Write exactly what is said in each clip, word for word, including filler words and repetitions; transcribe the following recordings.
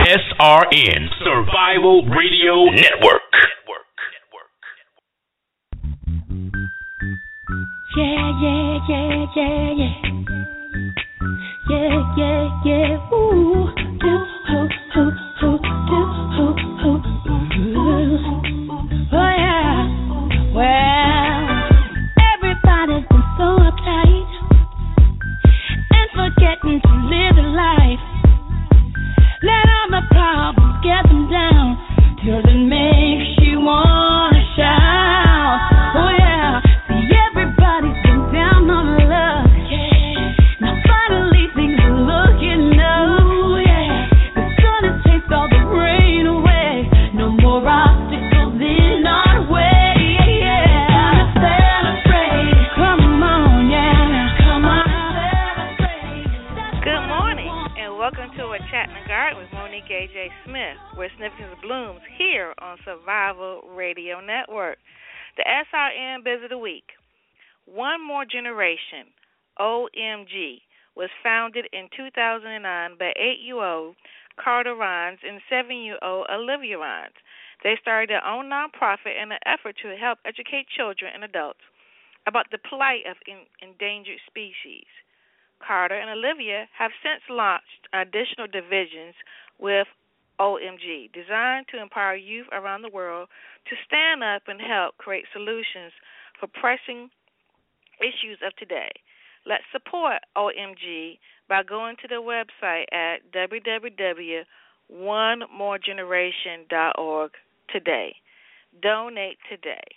S R N Survival Radio Network. Yeah, yeah, yeah, yeah, yeah. Yeah, yeah, yeah. Ooh, do, ho, ho, ho, do, ho, ho. Ooh. Oh, yeah. Well, everybody's been so uptight and forgetting to live a life. Let all the problems get them down till it makes you wanna shout. Oh yeah, see everybody's been down on luck. Yeah, now finally things are looking up. Yeah, the sun has chased all the rain away. No more obstacles in our way. Yeah, yeah. Celebrate, come on, yeah, come on, celebrate. Good morning, and welcome to a Chat in the Garden with Monique A J. Smith, where Sniffins blooms here on Survival Radio Network. The S R N Biz of the Week. One More Generation, O M G, was founded in two thousand nine by eight-year-old Carter Rhines and seven-year-old Olivia Rhines. They started their own nonprofit in an effort to help educate children and adults about the plight of in- endangered species. Carter and Olivia have since launched additional divisions with O M G, designed to empower youth around the world to stand up and help create solutions for pressing issues of today. Let's support O M G by going to their website at w w w dot one more generation dot org today. Donate today.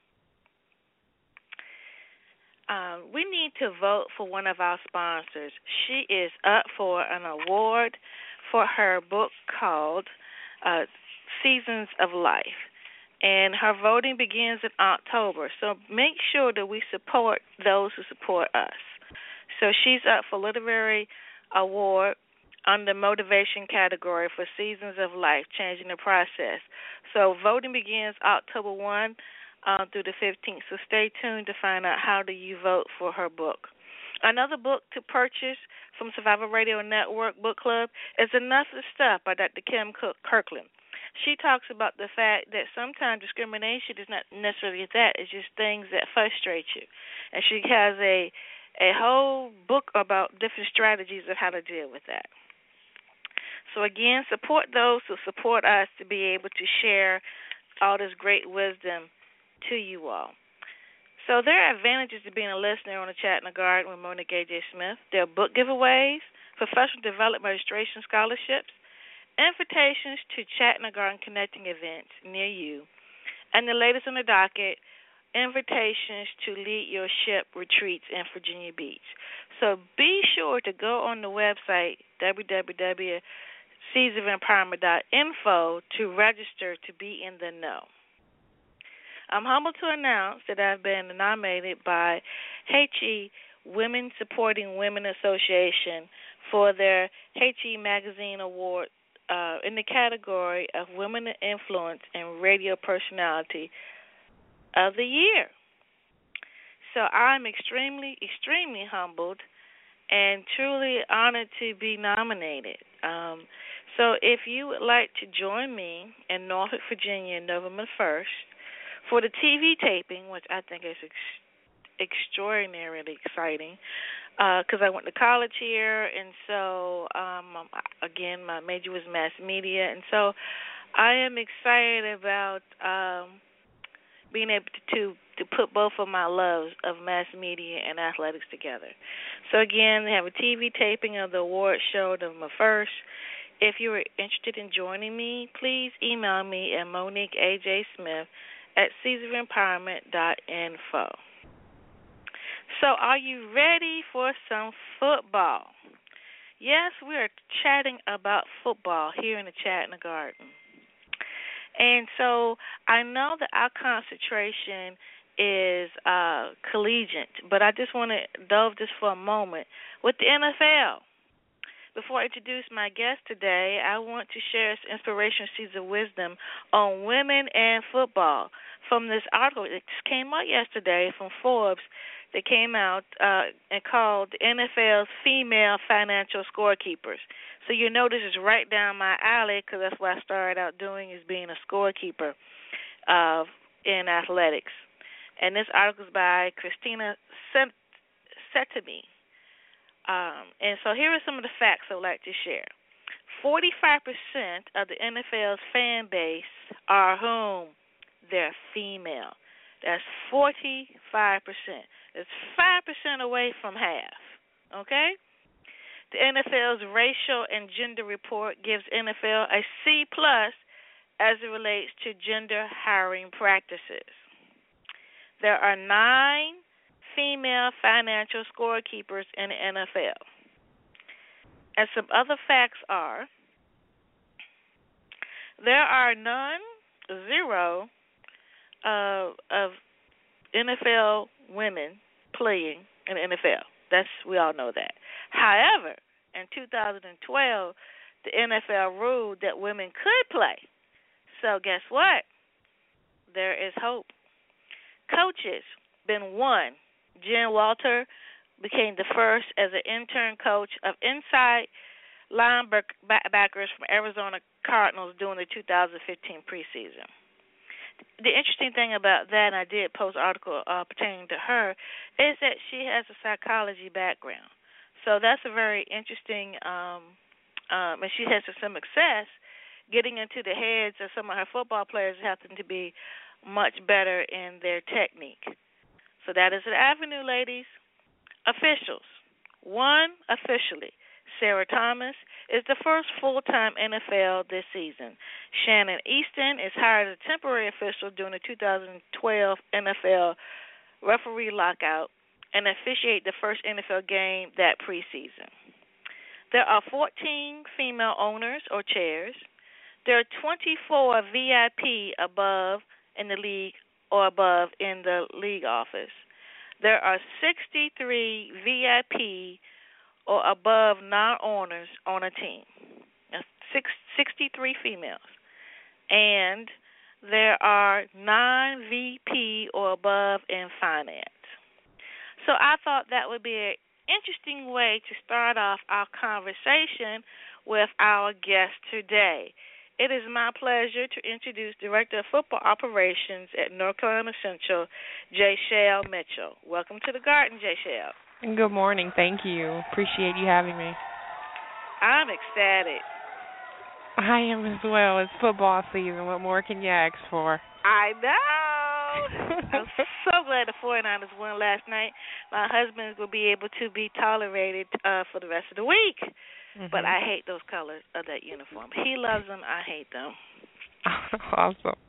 Um, we need to vote for one of our sponsors. She is up for an award for her book called uh, Seasons of Life, and her voting begins in October. So make sure that we support those who support us. So she's up for literary award under motivation category for Seasons of Life, Changing the Process. So voting begins October first. Uh, through the fifteenth. So stay tuned to find out how do you vote for her book. Another book to purchase from Survival Radio Network Book Club is Enough of Stuff by Doctor Kim Kirkland. She talks about the fact that sometimes discrimination is not necessarily that, it's just things that frustrate you. And she has a a whole book about different strategies of how to deal with that. So again, support those who support us to be able to share all this great wisdom to you all. So there are advantages to being a listener on the Chat in the Garden with Monique A J. Smith. There are book giveaways, professional development registration scholarships, invitations to Chat in the Garden connecting events near you, and the latest on the docket, invitations to lead your ship retreats in Virginia Beach. So be sure to go on the website, w w w dot seeds of empowerment dot info, to register to be in the know. I'm humbled to announce that I've been nominated by H E Women Supporting Women Association for their H E Magazine Award uh, in the category of Women of Influence and Radio Personality of the Year. So I'm extremely, extremely humbled and truly honored to be nominated. Um, so if you would like to join me in Norfolk, Virginia, November first, for the T V taping, which I think is ex- extraordinarily exciting, because uh, I went to college here, and so, um, again, my major was mass media, and so I am excited about um, being able to, to to put both of my loves of mass media and athletics together. So, again, they have a T V taping of the award show November first. If you are interested in joining me, please email me at Monique A J. Smith at seeds of empowerment dot info. So are you ready for some football? Yes, we are chatting about football here in the Chat in the Garden. And so I know that our concentration is uh, collegiate, but I just want to delve just for a moment with the N F L. Before I introduce my guest today, I want to share some inspirational seeds of wisdom on women and football from this article that came out yesterday from Forbes that came out uh, and called the N F L's Female Financial Scorekeepers. So you know this is right down my alley because that's what I started out doing, is being a scorekeeper uh, in athletics. And this article is by Christina Setemi. Um, and so here are some of the facts I would like to share. forty-five percent of the N F L's fan base are whom? They're female. That's forty-five percent. That's five percent away from half. Okay? The N F L's Racial and Gender Report gives N F L a C plus as it relates to gender hiring practices. There are nine female financial scorekeepers in the N F L. And some other facts are there are none, zero, uh, of N F L women playing in the N F L. That's, we all know that. However, in two thousand twelve, the N F L ruled that women could play. So guess what? There is hope. Coaches, been one. Jen Walter became the first as an intern coach of inside linebackers from Arizona Cardinals during the two thousand fifteen preseason. The interesting thing about that, and I did post an article uh, pertaining to her, is that she has a psychology background. So that's a very interesting, um, um, and she has some success getting into the heads of some of her football players who happen to be much better in their technique. So that is an avenue, ladies. Officials. One, officially. Sarah Thomas is the first full-time N F L this season. Shannon Easton is hired as a temporary official during the two thousand twelve N F L referee lockout and officiate the first N F L game that preseason. There are fourteen female owners or chairs. There are twenty-four V I P above in the league or above in the league office. There are sixty-three V I P or above non-owners on a team. That's six, sixty-three females. And there are nine V P or above in finance. So I thought that would be an interesting way to start off our conversation with our guest today. It is my pleasure to introduce Director of Football Operations at North Carolina Central, Jaychelle Mitchell. Welcome to the Garden, Jaychelle. Good morning. Thank you. Appreciate you having me. I'm ecstatic. I am as well. It's football season. What more can you ask for? I know. I'm so glad the 49ers won last night. My husband will be able to be tolerated uh, for the rest of the week. Mm-hmm. But I hate those colors of that uniform. He loves them. I hate them. Awesome.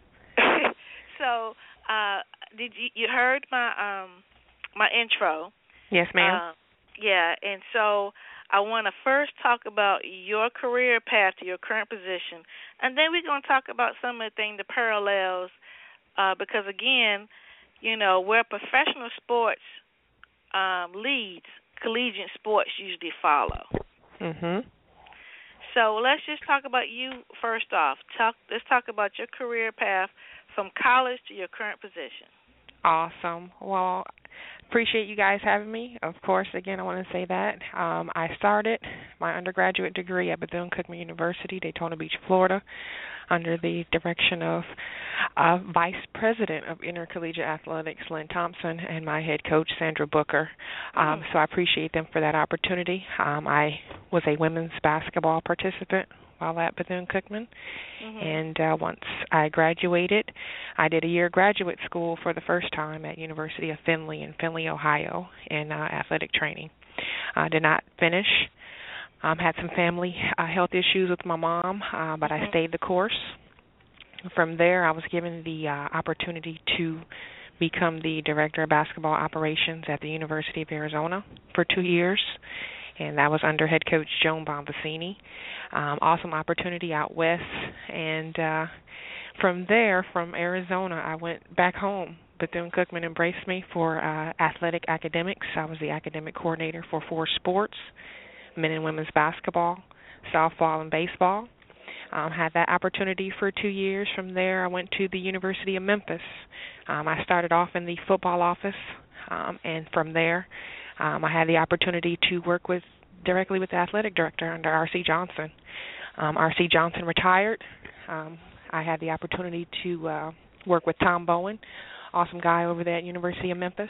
So, uh, did you you heard my um my intro? Yes, ma'am. Uh, yeah, and so I want to first talk about your career path to your current position, and then we're going to talk about some of the things, the parallels, uh, because again, you know, where professional sports um, leads, collegiate sports usually follow. Mhm. So let's just talk about you first off. Talk. Let's talk about your career path from college to your current position. Awesome. Well, appreciate you guys having me. Of course, again, I want to say that um, I started my undergraduate degree at Bethune-Cookman University, Daytona Beach, Florida, under the direction of uh, Vice President of Intercollegiate Athletics, Lynn Thompson, and my head coach, Sandra Booker. Um, so I appreciate them for that opportunity. Um, I was a women's basketball participant while at Bethune-Cookman, mm-hmm. and uh, once I graduated, I did a year graduate school for the first time at University of Findlay in Findlay, Ohio, in uh, athletic training. I did not finish. Um, had some family uh, health issues with my mom, uh, but mm-hmm. I stayed the course. From there, I was given the uh, opportunity to become the Director of Basketball Operations at the University of Arizona for two years, and that was under head coach Joan Bombasini. Um, awesome opportunity out west, and uh, from there, from Arizona, I went back home. Bethune-Cookman embraced me for uh, athletic academics. I was the academic coordinator for four sports, men and women's basketball, softball, and baseball. Um, had that opportunity for two years. From there, I went to the University of Memphis. Um, I started off in the football office, um, and from there, um, I had the opportunity to work with directly with the athletic director under R C Johnson. Um, R C Johnson retired. Um, I had the opportunity to uh, work with Tom Bowen, awesome guy over there at University of Memphis.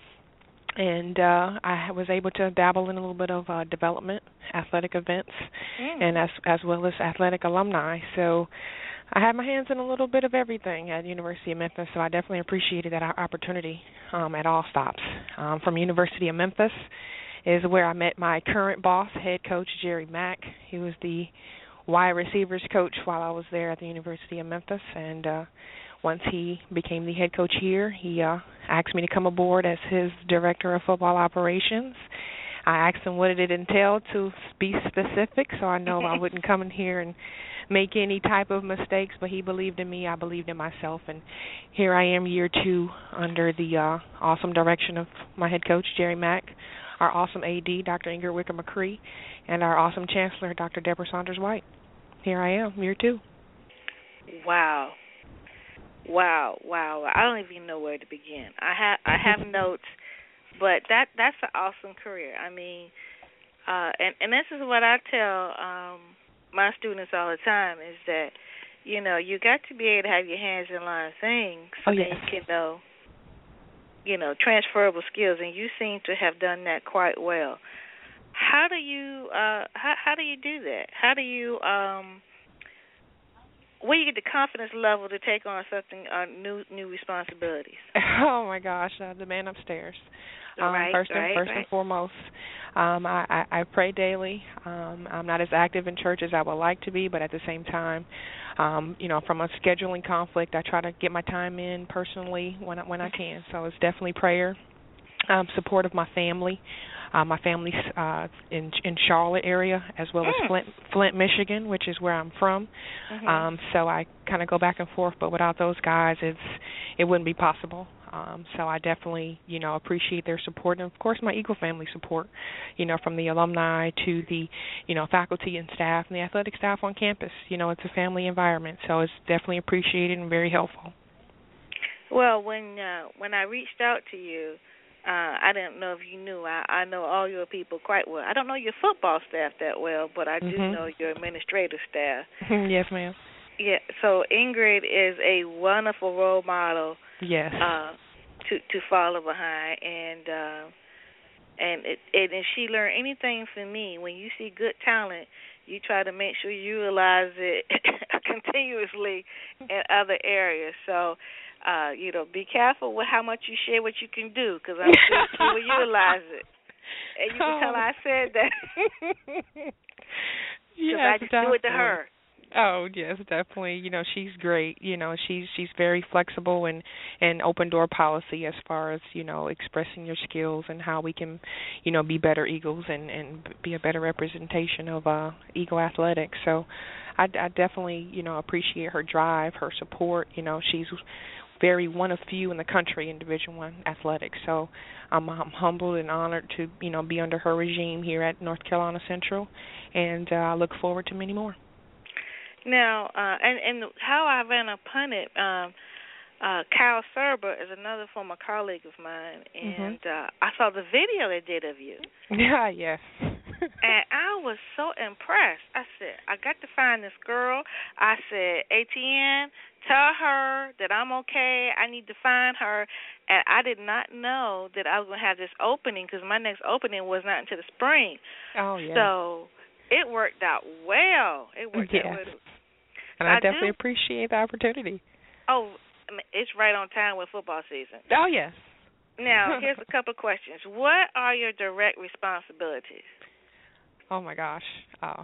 And uh, I was able to dabble in a little bit of uh, development, athletic events, mm. and as as well as athletic alumni. So I had my hands in a little bit of everything at University of Memphis, so I definitely appreciated that opportunity um, at all stops. Um, from University of Memphis is where I met my current boss, head coach Jerry Mack. He was the wide receivers coach while I was there at the University of Memphis, and uh, once he became the head coach here, he uh, asked me to come aboard as his director of football operations. I asked him what did it entail to be specific, so I know I wouldn't come in here and make any type of mistakes, but he believed in me, I believed in myself, and here I am year two under the uh, awesome direction of my head coach, Jerry Mack, our awesome A D, Doctor Ingrid Wicker-McCree, and our awesome chancellor, Doctor Deborah Saunders-White. Here I am, year two. Wow. Wow, wow. I don't even know where to begin. I have I have notes, but that that's an awesome career. I mean, uh, and, and this is what I tell um, my students all the time is that, you know, you got to be able to have your hands in a lot of things so oh, yes. that you can know, you know, transferable skills, and you seem to have done that quite well. How do you uh, how how do you do that? How do you um, where do you get the confidence level to take on something uh, new new responsibilities? Oh my gosh, uh, the man upstairs. Um, right, first and right, first right. and foremost, um, I, I, I pray daily. Um, I'm not as active in church as I would like to be, but at the same time, um, you know, from a scheduling conflict, I try to get my time in personally when I, when I can. So it's definitely prayer, um, support of my family. Uh, my family's uh, in in Charlotte area as well as mm. Flint, Flint, Michigan, which is where I'm from. Mm-hmm. Um, so I kind of go back and forth, but without those guys, it's it wouldn't be possible. Um, so I definitely, you know, appreciate their support, and of course my Eagle family support, you know, from the alumni to the, you know, faculty and staff and the athletic staff on campus. You know, it's a family environment, so it's definitely appreciated and very helpful. Well, when uh, when I reached out to you, uh, I didn't know if you knew. I, I know all your people quite well. I don't know your football staff that well, but I do mm-hmm. know your administrative staff. Yes, ma'am. Yeah. So Ingrid is a wonderful role model. Yes. Uh, to to follow behind, and uh, and it, it, and she learned anything from me. When you see good talent, you try to make sure you utilize it continuously in other areas. So. Uh, you know, be careful with how much you share what you can do, because I'm sure she will utilize it. And you can oh. tell I said that. Because yes, I just definitely. do it to her. Oh yes, definitely. You know, she's great. You know, she's she's very flexible and and open door policy as far as, you know, expressing your skills and how we can, you know, be better Eagles and and be a better representation of uh Eagle athletics. So, I, I definitely, you know, appreciate her drive, her support. You know, she's very one of few in the country in Division One athletics. So I'm, I'm humbled and honored to, you know, be under her regime here at North Carolina Central, and uh, I look forward to many more. Now, uh, and, and how I ran upon it, um, uh, Kyle Serber is another former colleague of mine, and mm-hmm. uh, I saw the video they did of you. Yeah, yes. And I was so impressed. I said, I got to find this girl. I said, A T N, tell her that I'm okay. I need to find her. And I did not know that I was going to have this opening, because my next opening was not until the spring. Oh, yeah. So it worked out well. It worked yes. out well. And I, I do, definitely appreciate the opportunity. Oh, it's right on time with football season. Oh, yes. Now, here's a couple of questions. What are your direct responsibilities? Oh, my gosh. Oh.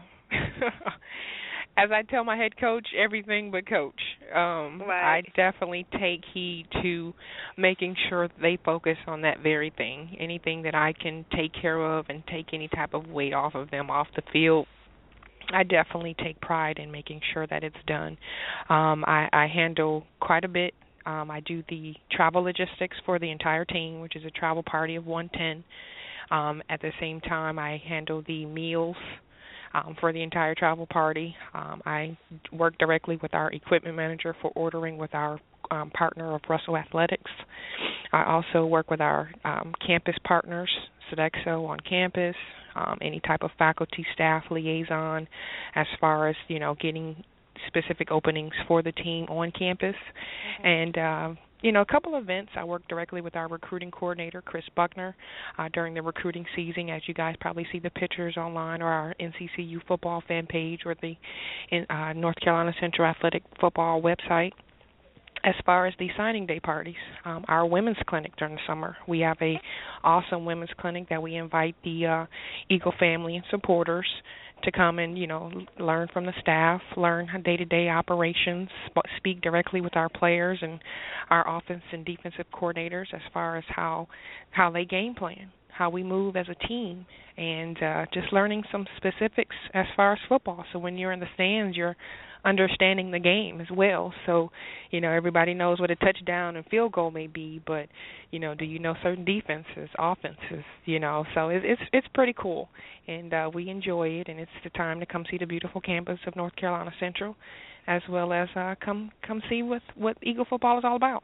As I tell my head coach, everything but coach. Um, right. I definitely take heed to making sure they focus on that very thing. Anything that I can take care of and take any type of weight off of them off the field, I definitely take pride in making sure that it's done. Um, I, I handle quite a bit. Um, I do the travel logistics for the entire team, which is a travel party of one ten. Um, at the same time, I handle the meals um, for the entire travel party. Um, I work directly with our equipment manager for ordering with our um, partner of Russell Athletics. I also work with our um, campus partners, Sodexo on campus, um, any type of faculty, staff, liaison, as far as, you know, getting specific openings for the team on campus. Mm-hmm. And, uh, you know, a couple of events. I work directly with our recruiting coordinator, Chris Buckner, uh, during the recruiting season, as you guys probably see the pictures online or our N C C U football fan page or the in, uh, North Carolina Central Athletic Football website. As far as the signing day parties, um, our women's clinic during the summer, we have a awesome women's clinic that we invite the uh, Eagle family and supporters to come and, you know, learn from the staff, learn day-to-day operations, speak directly with our players and our offense and defensive coordinators as far as how how they game plan, how we move as a team, and uh, just learning some specifics as far as football. So when you're in the stands, you're understanding the game as well. So, you know, everybody knows what a touchdown and field goal may be, but, you know, do you know certain defenses, offenses, you know? So it, it's it's pretty cool, and uh, we enjoy it, and it's the time to come see the beautiful campus of North Carolina Central, as well as uh, come come see what, what Eagle football is all about.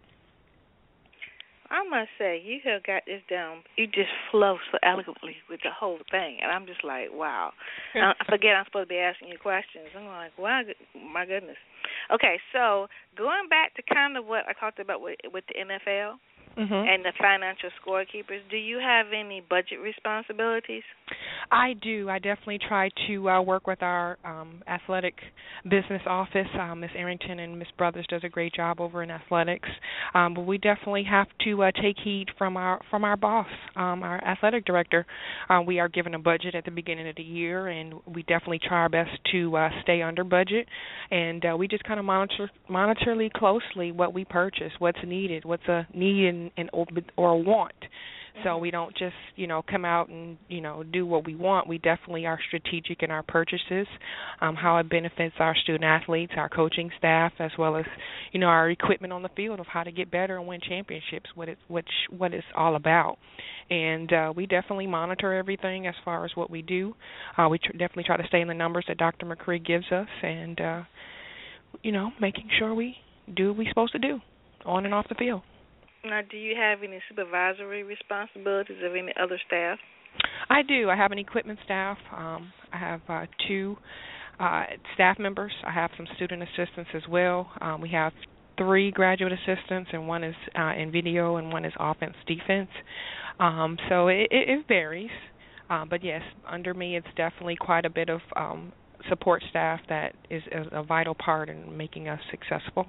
I must say, you have got this down. You just flow so eloquently with the whole thing, and I'm just like, wow. I forget I'm supposed to be asking you questions. I'm like, wow, my goodness. Okay, so going back to kind of what I talked about with, with the N F L mm-hmm. and the financial scorekeepers, do you have any budget responsibilities? I do. I definitely try to uh, work with our um, athletic business office. Um, Miz Arrington and Miz Brothers does a great job over in athletics, um, but we definitely have to uh, take heed from our from our boss, um, our athletic director. Uh, we are given a budget at the beginning of the year, and we definitely try our best to uh, stay under budget, and uh, we just kind of monitor monitorly closely what we purchase, what's needed, what's a need and, and or a want. So we don't just, you know, come out and, you know, do what we want. We definitely are strategic in our purchases, um, how it benefits our student athletes, our coaching staff, as well as, you know, our equipment on the field of how to get better and win championships, what it's, which, what it's all about. And uh, we definitely monitor everything as far as what we do. Uh, we tr- definitely try to stay in the numbers that Doctor McCree gives us and, uh, you know, making sure we do what we're supposed to do on and off the field. Now, do you have any supervisory responsibilities of any other staff? I do. I have an equipment staff. Um, I have uh, two uh, staff members. I have some student assistants as well. Um, we have three graduate assistants, and one is uh, in video and one is offense defense. Um, so it, it, it varies. Uh, but, yes, under me it's definitely quite a bit of um, support staff that is a vital part in making us successful.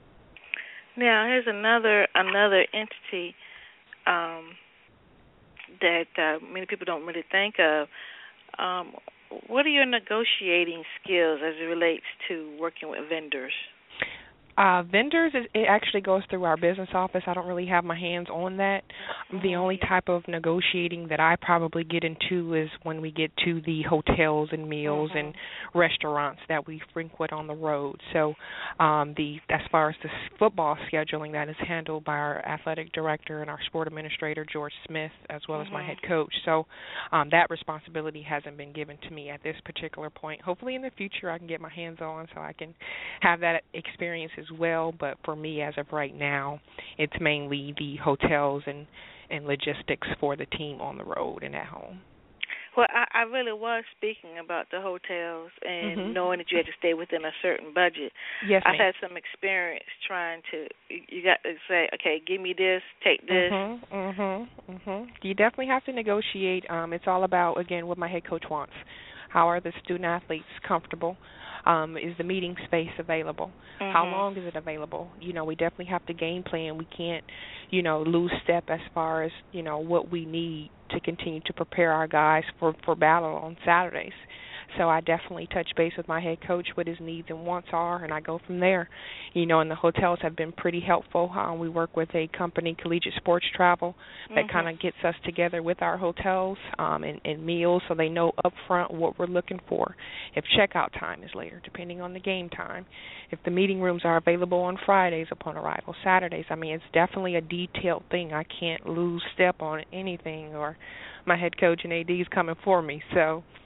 Now, here's another another entity um, that uh, many people don't really think of. Um, what are your negotiating skills as it relates to working with vendors? Uh, vendors, it actually goes through our business office. I don't really have my hands on that. The only type of negotiating that I probably get into is when we get to the hotels and meals mm-hmm. and restaurants that we frequent on the road. So um, the as far as the football scheduling, that is handled by our athletic director and our sport administrator, George Smith, as well mm-hmm. as my head coach. So um, that responsibility hasn't been given to me at this particular point. Hopefully in the future I can get my hands on so I can have that experience as well, but for me as of right now, it's mainly the hotels and, and logistics for the team on the road and at home. Well, I, I really was speaking about the hotels and mm-hmm. knowing that you had to stay within a certain budget. Yes, I've ma'am. had some experience trying to, you got to say, okay, give me this, take this. Mm-hmm, mm-hmm, mm-hmm. You definitely have to negotiate. Um, it's all about, again, what my head coach wants. How are the student athletes comfortable? Um, is the meeting space available? Mm-hmm. How long is it available? You know, we definitely have to game plan. We can't, you know, lose step as far as, you know, what we need to continue to prepare our guys for, for battle on Saturdays. So I definitely touch base with my head coach what his needs and wants are, and I go from there. You know, and the hotels have been pretty helpful. Uh, we work with a company, Collegiate Sports Travel, that mm-hmm. kind of gets us together with our hotels um, and, and meals so they know up front what we're looking for. If checkout time is later, depending on the game time. If the meeting rooms are available on Fridays upon arrival, Saturdays. I mean, it's definitely a detailed thing. I can't lose step on anything, or my head coach and A D is coming for me. So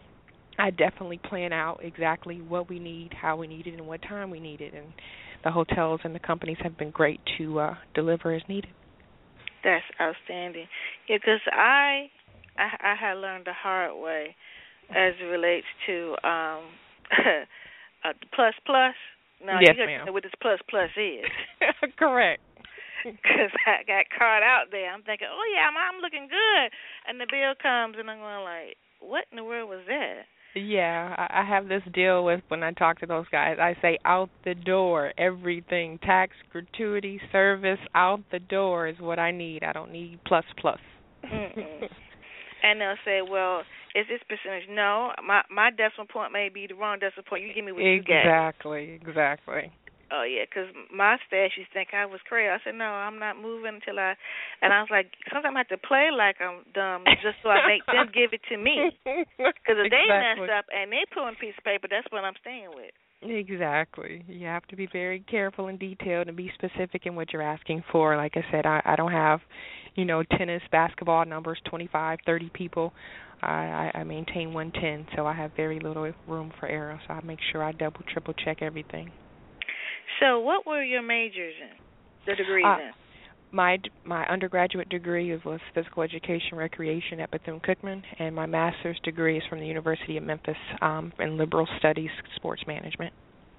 I definitely plan out exactly what we need, how we need it, and what time we need it. And the hotels and the companies have been great to uh, deliver as needed. That's outstanding. Yeah, because I, I I had learned the hard way as it relates to um, uh, the plus plus. No, Yes, you got ma'am. to know what this plus plus is. Correct. Because I got caught out there. I'm thinking, oh, yeah, I'm, I'm looking good. And the bill comes, and I'm going like, what in the world was that? Yeah, I I have this deal with when I talk to those guys. I say out the door, everything, tax, gratuity, service, out the door is what I need. I don't need plus plus. Mm-mm. And they'll say, well, is this percentage? No, my my decimal point may be the wrong decimal point. You give me what you got. Exactly, exactly. Oh, yeah, because my staff used to think I was crazy. I said, no, I'm not moving until I, and I was like, sometimes I have to play like I'm dumb just so I make them give it to me. Because if they Exactly. mess up and they pull on a piece of paper, that's what I'm staying with. Exactly. You have to be very careful and detailed and be specific in what you're asking for. Like I said, I, I don't have, you know, tennis, basketball numbers, twenty-five, thirty people. I, I, I maintain one ten, so I have very little room for error. So I make sure I double, triple check everything. So what were your majors in, the degrees Uh, in? My my undergraduate degree was physical education recreation at Bethune-Cookman, and my master's degree is from the University of Memphis um, in liberal studies, sports management.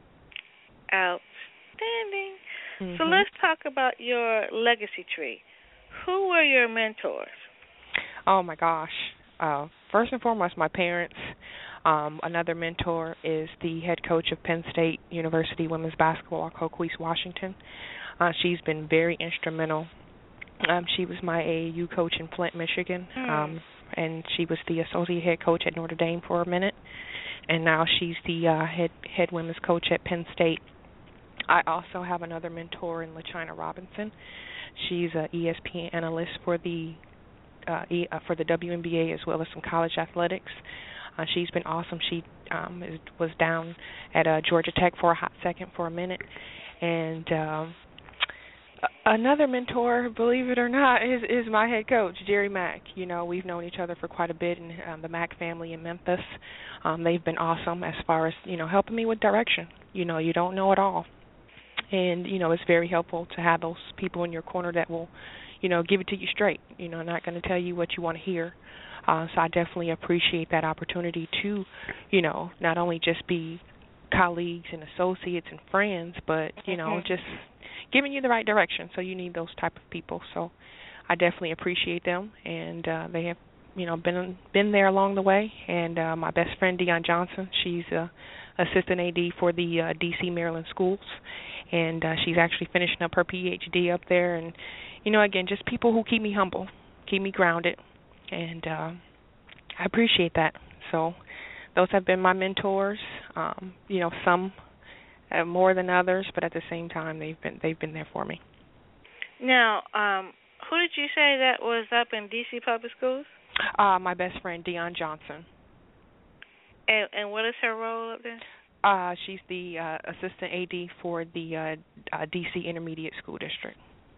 Outstanding. Mm-hmm. So let's talk about your legacy tree. Who were your mentors? Oh my gosh. Uh, first and foremost, my parents. Um, another mentor is the head coach of Penn State University women's basketball, Coquise Washington. Uh, she's been very instrumental. Um, she was my A A U coach in Flint, Michigan, Mm. um, and she was the associate head coach at Notre Dame for a minute, and now she's the uh, head head women's coach at Penn State. I also have another mentor in LaChina Robinson. She's an E S P N analyst for the uh, e, uh, for the W N B A as well as some college athletics. Uh, she's been awesome. She um, is, was down at uh, Georgia Tech for a hot second for a minute, and um, another mentor, believe it or not, is is my head coach, Jerry Mack. You know, we've known each other for quite a bit, and um, the Mack family in Memphis, um, they've been awesome as far as, you know, helping me with direction. You know, you don't know it all, and, you know, it's very helpful to have those people in your corner that will, you know, give it to you straight. You know, not going to tell you what you want to hear. Uh, so I definitely appreciate that opportunity to, you know, not only just be colleagues and associates and friends, but, you know, Mm-hmm. just giving you the right direction. So you need those type of people. So I definitely appreciate them, and uh, they have, you know, been been there along the way. And uh, my best friend, Deion Johnson, she's uh, assistant A D for the uh, D C Maryland schools, and uh, she's actually finishing up her P H D up there. And, you know, again, just people who keep me humble, keep me grounded, and uh, I appreciate that. So those have been my mentors. Um, you know, some uh, more than others, but at the same time, they've been they've been there for me. Now, um, who did you say that was up in D C Public Schools? Uh, my best friend, Deion Johnson. And, and what is her role up there? Uh, she's the uh, assistant A D for the uh, uh, D C Intermediate School District.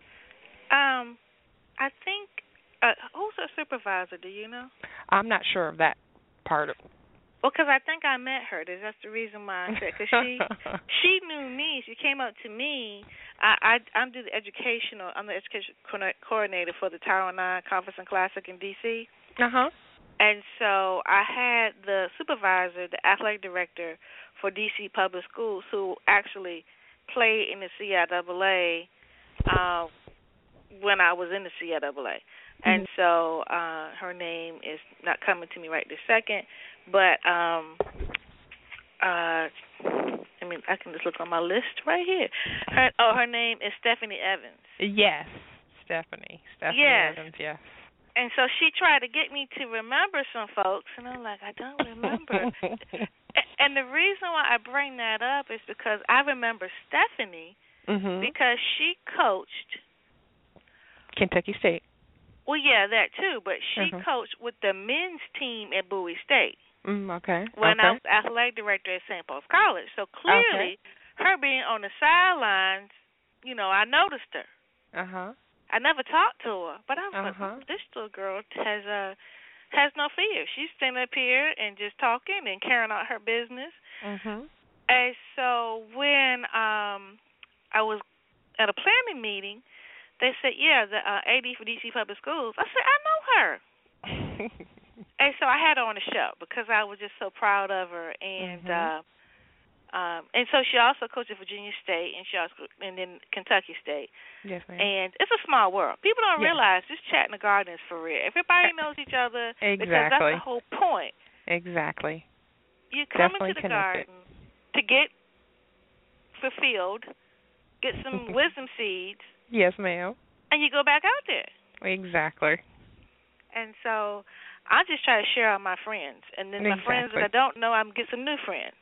Um, I think, uh, who's her supervisor, do you know? I'm not sure of that part of. Well, because I think I met her. That's the reason why I said, because she she knew me. She came up to me. I, I I'm do the educational. I'm the education coordinator for the Tower Nine Conference and Classic in D C. Uh huh. And so I had the supervisor, the athletic director for D C Public Schools, who actually played in the C I A A uh, when I was in the C I A A. Mm-hmm. And so uh, her name is not coming to me right this second, but um, uh, I mean I can just look on my list right here. Her, oh, her name is Stephanie Evans. Yes, Stephanie. Stephanie yes. Evans. Yes. And so she tried to get me to remember some folks, and I'm like, I don't remember. And the reason why I bring that up is because I remember Stephanie mm-hmm. because she coached Kentucky State. Well, yeah, that too, but she mm-hmm. coached with the men's team at Bowie State. Mm, okay. When okay. I was athletic director at Saint Paul's College. So clearly, okay. her being on the sidelines, you know, I noticed her. Uh huh. I never talked to her, but I was uh-huh. like, oh, this little girl has uh has no fear. She's standing up here and just talking and carrying out her business. Mhm. And so when um, I was at a planning meeting, they said, yeah, the uh, A D for D C Public Schools. I said, I know her. And so I had her on the show because I was just so proud of her. And Mhm. uh, um, and so she also coached at Virginia State and she also and then Kentucky State. Yes, ma'am. And it's a small world. People don't Yes. realize this chat in the garden is for real. Everybody knows each other Exactly. because that's the whole point. Exactly. You come Definitely into the connected. garden to get fulfilled, get some wisdom seeds, Yes, ma'am. and you go back out there. Exactly. And so I just try to share out my friends. And then my friends that I Exactly. don't know, I'm get some new friends.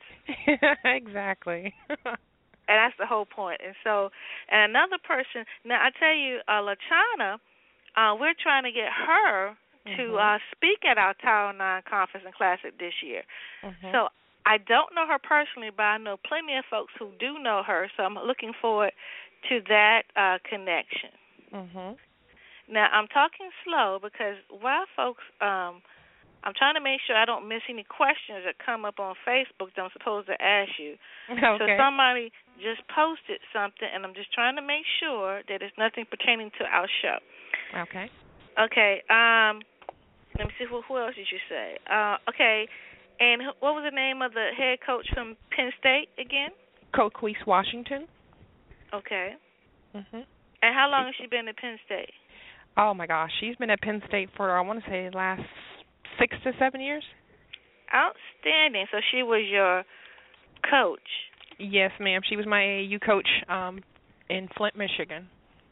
Exactly. And that's the whole point. And so, and another person, now I tell you, uh, LaChana, uh, we're trying to get her to Mhm. uh, speak at our Title nine Conference and Classic this year. Mhm. So I don't know her personally, but I know plenty of folks who do know her. So I'm looking forward to that uh, connection. Mhm. Now I'm talking slow because while folks, um, I'm trying to make sure I don't miss any questions that come up on Facebook that I'm supposed to ask you. So Okay. somebody just posted something, and I'm just trying to make sure that it's nothing pertaining to our show. Okay. Okay. Um, let me see. Who, who else did you say? Uh, okay. And wh- what was the name of the head coach from Penn State again? Coquise Washington. Okay. Mhm. And how long has she been at Penn State? Oh my gosh, she's been at Penn State for I want to say the last six to seven years. Outstanding. So she was your coach. Yes, ma'am. She was my A A U coach um, in Flint, Michigan.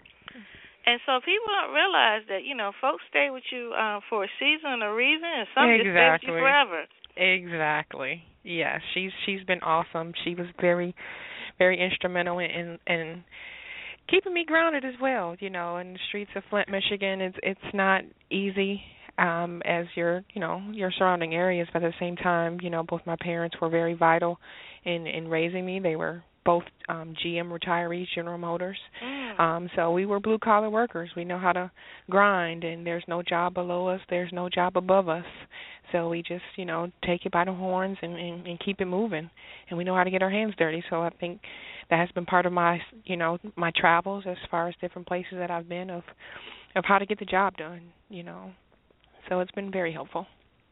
And so people don't realize that, you know, folks stay with you uh, for a season and a reason, and some just stay with you Exactly. forever. Exactly. Yeah, she's she's been awesome. She was very, very instrumental in, in in keeping me grounded as well. You know, in the streets of Flint, Michigan, it's it's not easy um, as your you know your surrounding areas, but at the same time, you know, both my parents were very vital in in raising me. They were both um, G M retirees, General Motors. Mm. Um, so we were blue collar workers. We know how to grind, and there's no job below us. There's no job above us. So we just, you know, take it by the horns and, and, and keep it moving. And we know how to get our hands dirty. So I think that has been part of my, you know, my travels as far as different places that I've been of, of how to get the job done. You know, so it's been very helpful.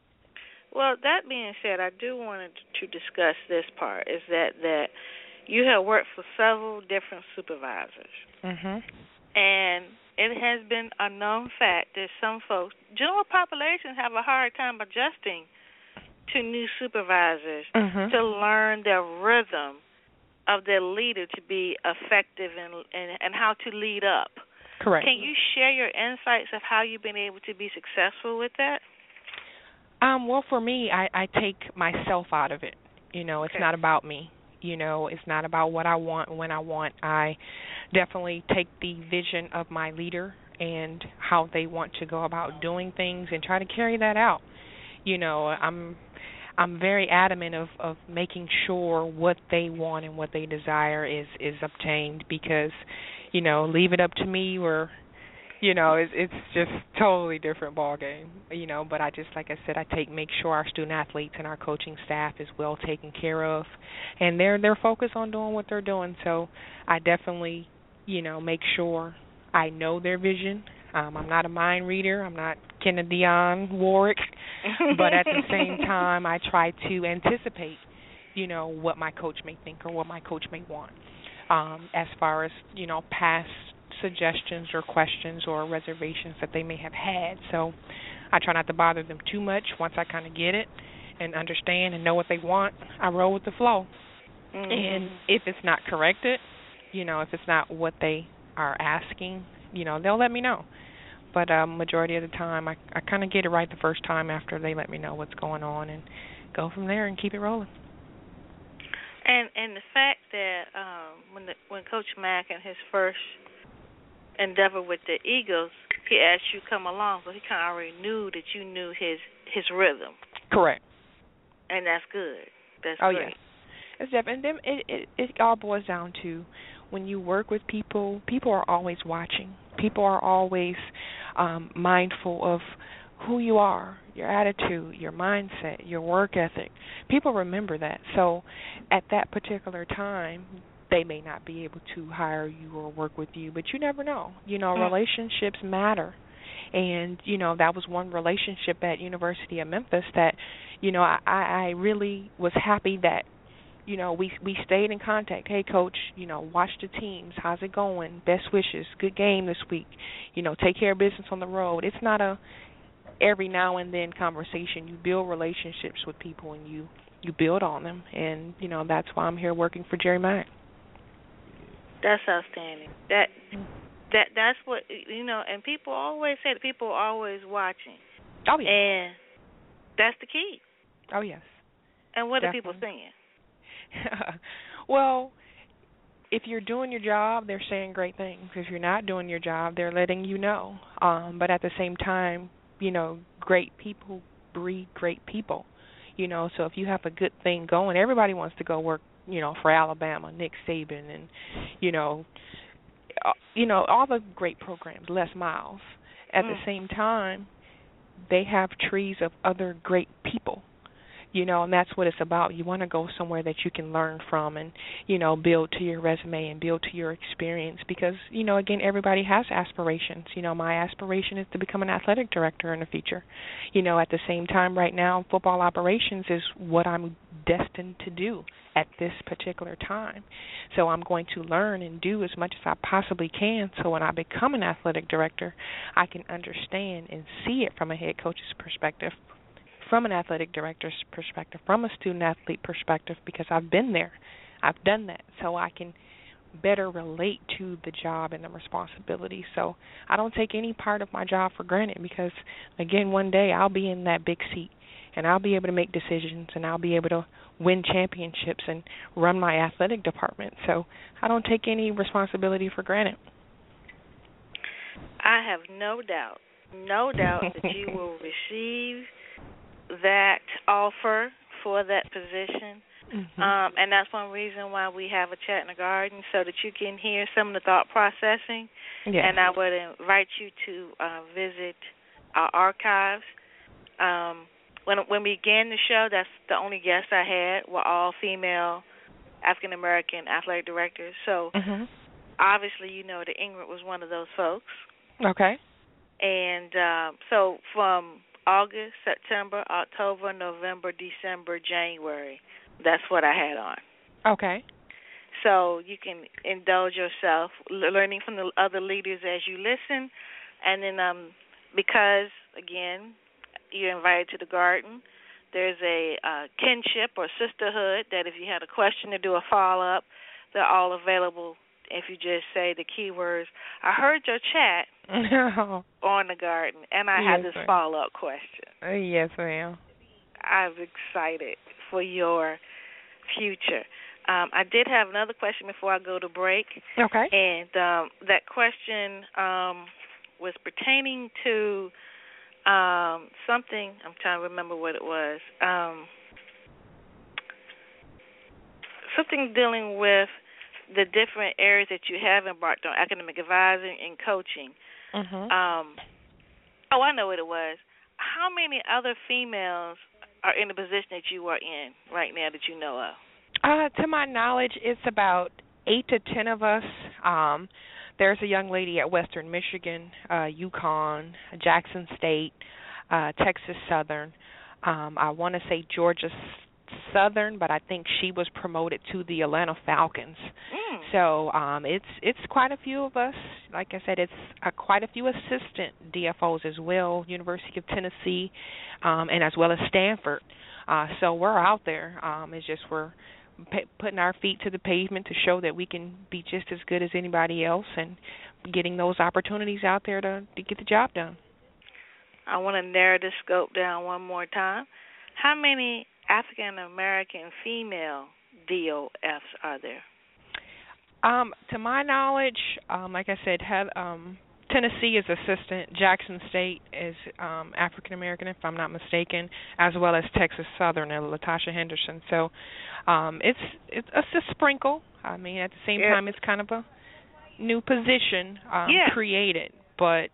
Well, that being said, I do want to discuss this part. Is that that you have worked for several different supervisors. Mhm. And it has been a known fact that some folks, general populations, have a hard time adjusting to new supervisors Mhm. to learn the rhythm of their leader to be effective and, and and how to lead up. Correct. Can you share your insights of how you've been able to be successful with that? Um, well, for me, I, I take myself out of it. You know, it's Okay. not about me. You know, it's not about what I want when I want. I definitely take the vision of my leader and how they want to go about doing things and try to carry that out. You know, I'm I'm very adamant of, of making sure what they want and what they desire is, is obtained because, you know, leave it up to me or you know, it's it's just totally different ball game. You know, but I just like I said, I take make sure our student athletes and our coaching staff is well taken care of, and they're they're focused on doing what they're doing. So I definitely, you know, make sure I know their vision. Um, I'm not a mind reader. I'm not Kennedy Dionne Warwick, but at the same time, I try to anticipate, you know, what my coach may think or what my coach may want, um, as far as you know, past suggestions or questions or reservations that they may have had. So I try not to bother them too much. Once I kind of get it and understand and know what they want, I roll with the flow. Mm-hmm. And if it's not corrected, you know, if it's not what they are asking, you know, they'll let me know. But um, majority of the time, I, I kind of get it right the first time after they let me know what's going on and go from there and keep it rolling. And and the fact that um, when the, when Coach Mack and his first endeavor with the Eagles, he asked you to come along, so he kind of already knew that you knew his his rhythm. Correct. And that's good. That's oh, great. yes. It's def- and then it, it it all boils down to when you work with people, people are always watching. People are always um, mindful of who you are, your attitude, your mindset, your work ethic. People remember that. So at that particular time, they may not be able to hire you or work with you, but you never know. You know, mm. relationships matter. And, you know, that was one relationship at University of Memphis that, you know, I, I really was happy that, you know, we we stayed in contact. Hey, Coach, you know, watch the teams. How's it going? Best wishes. Good game this week. You know, take care of business on the road. It's not a every now and then conversation. You build relationships with people and you, you build on them. And, you know, that's why I'm here working for Jerry Mack. That's outstanding. That that that's what, you know, and people always say that people are always watching. Oh, yes. And that's the key. Oh, yes. And what Definitely. are people saying? Well, if you're doing your job, they're saying great things. If you're not doing your job, they're letting you know. Um, but at the same time, you know, great people breed great people. You know, so if you have a good thing going, everybody wants to go work, you know, for Alabama, Nick Saban, and, you know, uh, you know, all the great programs, Les Miles. At mm. the same time, they have trees of other great people. You know, and that's what it's about. You want to go somewhere that you can learn from and, you know, build to your resume and build to your experience because, you know, again, everybody has aspirations. You know, my aspiration is to become an athletic director in the future. You know, at the same time right now, football operations is what I'm destined to do at this particular time. So I'm going to learn and do as much as I possibly can so when I become an athletic director, I can understand and see it from a head coach's perspective, from an athletic director's perspective, from a student-athlete perspective, because I've been there. I've done that, so I can better relate to the job and the responsibility. So I don't take any part of my job for granted because, again, one day I'll be in that big seat, and I'll be able to make decisions, and I'll be able to win championships and run my athletic department. So I don't take any responsibility for granted. I have no doubt, no doubt that you will receive that offer for that position. Mm-hmm. Um, and that's one reason why we have a chat in the garden, so that you can hear some of the thought processing. Yes. And I would invite you to uh, visit our archives. Um, when when we began the show, that's the only guests I had were all female African-American athletic directors. So mm-hmm. obviously you know that Ingrid was one of those folks. Okay. And uh, so from August, September, October, November, December, January. That's what I had on. Okay. So you can indulge yourself learning from the other leaders as you listen. And then um, because, again, you're invited to the garden, there's a uh, kinship or sisterhood that if you had a question to do a follow-up, they're all available if you just say the keywords, I heard your chat on the garden, and I yes, had this ma'am. follow-up question. Uh, yes, ma'am. I'm excited for your future. Um, I did have another question before I go to break. Okay. And um, that question um, was pertaining to um, something. I'm trying to remember what it was. Um, something dealing with the different areas that you have embarked on, academic advising and coaching. Mm-hmm. Um, oh, I know what it was. How many other females are in the position that you are in right now that you know of? Uh, to my knowledge, it's about eight to ten of us. Um, there's a young lady at Western Michigan, uh, UConn, Jackson State, uh, Texas Southern. Um, I want to say Georgia Southern, but I think she was promoted to the Atlanta Falcons. Mm. So um, it's it's quite a few of us. Like I said, it's uh, quite a few assistant D F Os as well, University of Tennessee, um, and as well as Stanford. Uh, so we're out there. Um, it's just we're p- putting our feet to the pavement to show that we can be just as good as anybody else and getting those opportunities out there to, to get the job done. I want to narrow the scope down one more time. How many African-American female D O Fs are there? Um, to my knowledge, um, like I said, have, um, Tennessee is assistant. Jackson State is um, African-American, if I'm not mistaken, as well as Texas Southern and Latasha Henderson. So um, it's, it's it's a sprinkle. I mean, at the same yeah. time, it's kind of a new position um, yeah. created, but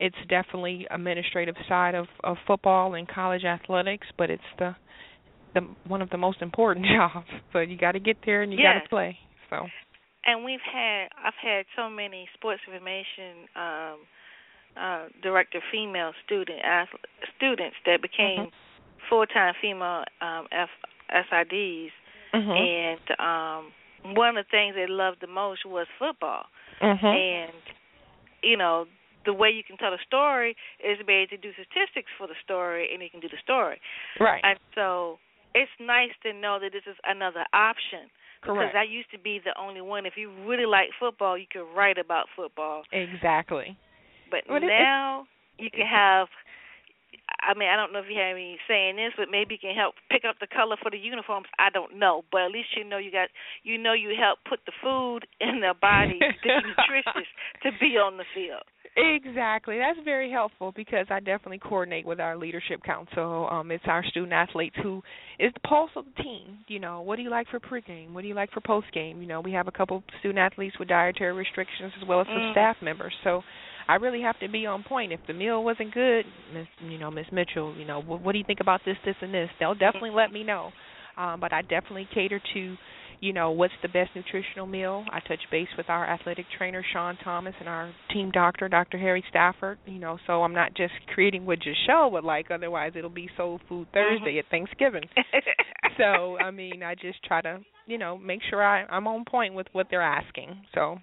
it's definitely administrative side of, of football and college athletics, but it's the the one of the most important jobs. So you got to get there and you yes. got to play. So. And we've had I've had so many sports information um, uh, director female student athlete, students that became mm-hmm. full time female um, F, S I Ds, mm-hmm. and um, one of the things they loved the most was football. Mm-hmm. And you know, the way you can tell a story is to be able to do statistics for the story, and you can do the story. Right. And so it's nice to know that this is another option. Correct. Because that used to be the only one. If you really like football, you could write about football. Exactly. But well, now it, you can have, I mean, I don't know if you have any saying this, but maybe you can help pick up the color for the uniforms. I don't know. But at least you know you got, you know you help put the food in their body to be nutritious to be on the field. Exactly. That's very helpful because I definitely coordinate with our leadership council. Um, it's our student athletes who is the pulse of the team. You know, what do you like for pregame? What do you like for postgame? You know, we have a couple student athletes with dietary restrictions as well as some mm. staff members. So I really have to be on point. If the meal wasn't good, Miss, you know, Miss Mitchell, you know, what, what do you think about this, this, and this? They'll definitely let me know. Um, but I definitely cater to, you know, what's the best nutritional meal. I touch base with our athletic trainer, Sean Thomas, and our team doctor, Doctor Harry Stafford, you know, so I'm not just creating what Giselle would like, otherwise it'll be Soul Food Thursday mm-hmm. at Thanksgiving. So, I mean, I just try to, you know, make sure I, I'm on point with what they're asking, so.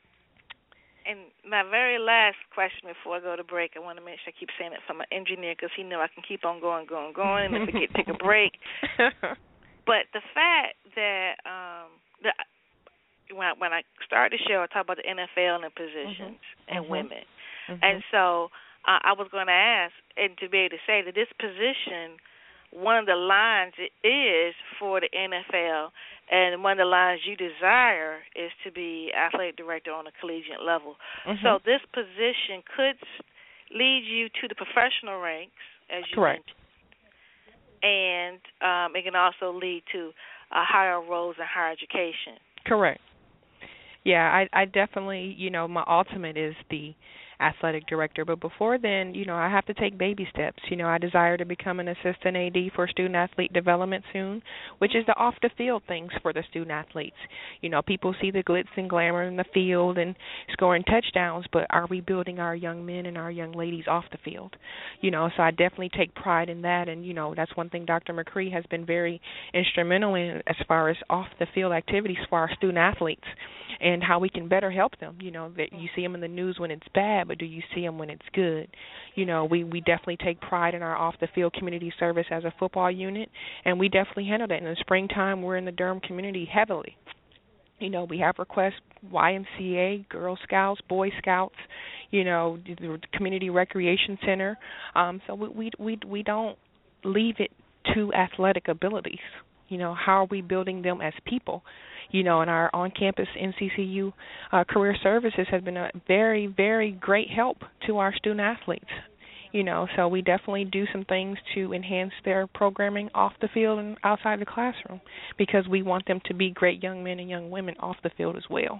And my very last question before I go to break, I want to make sure I keep saying it from an engineer because he know I can keep on going, going, going, and forget to take a break. But the fact that um, the, when, I, when I started the show, I talked about the N F L and positions mm-hmm. and mm-hmm. women. Mm-hmm. And so uh, I was going to ask, and to be able to say that this position, one of the lines it is for the N F L, and one of the lines you desire is to be athletic director on a collegiate level. Mm-hmm. So this position could lead you to the professional ranks, as you Correct. mentioned. And um, it can also lead to uh, higher roles and higher education. Correct. Yeah, I, I definitely, you know, my ultimate is the athletic director. But before then, you know, I have to take baby steps. You know, I desire to become an assistant A D for student athlete development soon, which is the off the field things for the student athletes. You know, people see the glitz and glamour in the field and scoring touchdowns, but are we building our young men and our young ladies off the field? You know, so I definitely take pride in that, and, you know, that's one thing Doctor McCree has been very instrumental in as far as off the field activities for our student athletes and how we can better help them. You know, that you see them in the news when it's bad, but do you see them when it's good? You know, we, we definitely take pride in our off-the-field community service as a football unit, and we definitely handle that. In the springtime, we're in the Durham community heavily. You know, we have requests, Y M C A, Girl Scouts, Boy Scouts, you know, the community recreation center. Um, so we, we we we don't leave it to athletic abilities. You know, how are we building them as people? You know, and our on-campus N C C U uh, career services has been a very, very great help to our student athletes. You know, so we definitely do some things to enhance their programming off the field and outside the classroom because we want them to be great young men and young women off the field as well.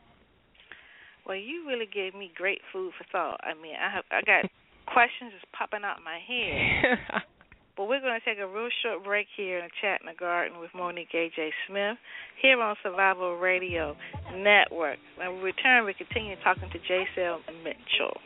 Well, you really gave me great food for thought. I mean, I have I got questions just popping out my head. But we're going to take a real short break here in Chat in the Garden with Monique A J. Smith here on Survival Radio Network. When we return, we continue talking to Giselle Mitchell.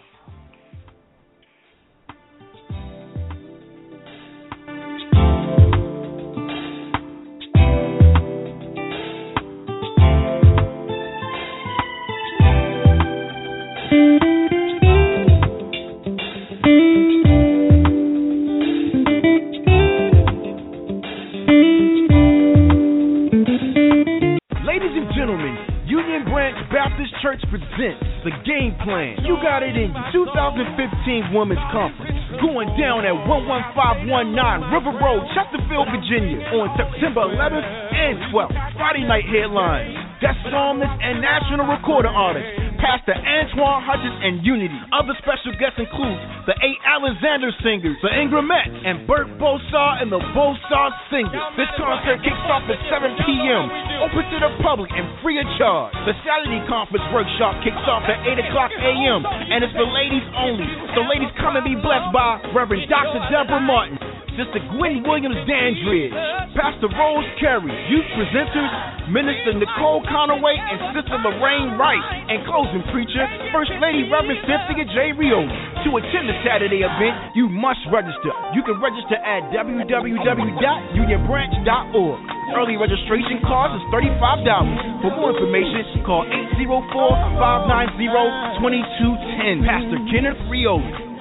Church presents The Game Plan. You got it in you. twenty fifteen Women's Conference going down at one one five one nine River Road, Chesterfield, Virginia on September eleventh and twelfth. Friday night headlines. That's psalmist and national recorder artist Pastor Antoine Hudgens and Unity. Other special guests include the eight Alexander Singers, the Ingramets, and Bert Bosar and the Bosar Singers. This concert kicks off at seven p.m., open to the public and free of charge. The Saturday Conference Workshop kicks off at eight o'clock a.m., and it's for ladies only. So ladies, come and be blessed by Reverend Doctor Deborah Martin, Sister Gwen Williams Dandridge, Pastor Rose Carey, youth presenters, Minister Nicole Conaway, and Sister Lorraine Wright, and closing preacher, First Lady Reverend Cynthia J. Rio. To attend the Saturday event, you must register. You can register at w w w dot union branch dot org. Early registration cost is thirty-five dollars. For more information, call eight zero four, five nine zero, two two one zero. Pastor Kenneth Rio.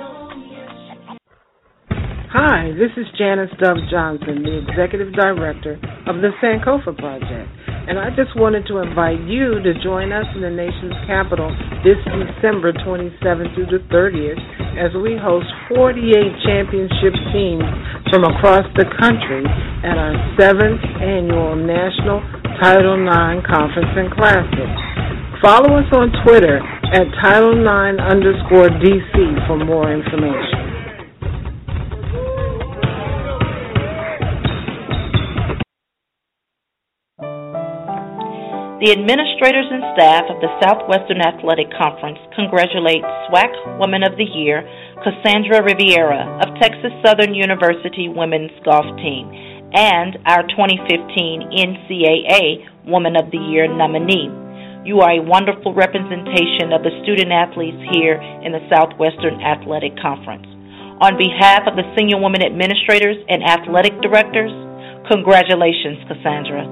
Hi, this is Janice Dove Johnson, the Executive Director of the Sankofa Project, and I just wanted to invite you to join us in the nation's capital this December twenty-seventh through the thirtieth as we host forty-eight championship teams from across the country at our seventh annual National Title nine Conference and Classic. Follow us on Twitter at Title nine underscore D C for more information. The administrators and staff of the Southwestern Athletic Conference congratulate SWAC Woman of the Year, Cassandra Riviera of Texas Southern University Women's Golf Team, and our twenty fifteen N C A A Woman of the Year nominee. You are a wonderful representation of the student athletes here in the Southwestern Athletic Conference. On behalf of the senior women administrators and athletic directors, congratulations, Cassandra.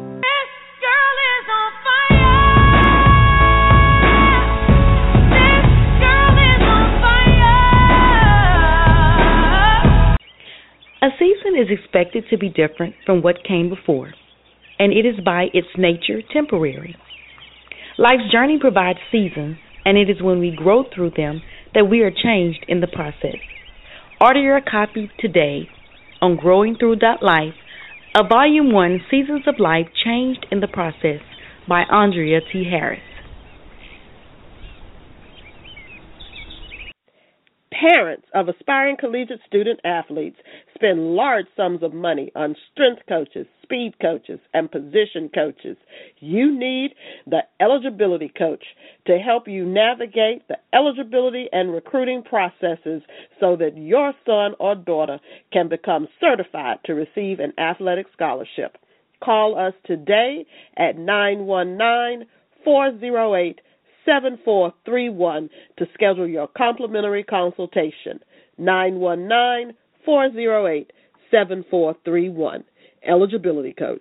A season is expected to be different from what came before, and it is by its nature temporary. Life's journey provides seasons, and it is when we grow through them that we are changed in the process. Order your copy today on growing through life of Volume one, Seasons of Life Changed in the Process by Andrea T. Harris. Parents of aspiring collegiate student athletes spend large sums of money on strength coaches, speed coaches, and position coaches. You need the eligibility coach to help you navigate the eligibility and recruiting processes so that your son or daughter can become certified to receive an athletic scholarship. Call us today at nine one nine, four zero eight, seven four three one to schedule your complimentary consultation. nine one nine, four zero eight, seven four three one. Eligibility Coach.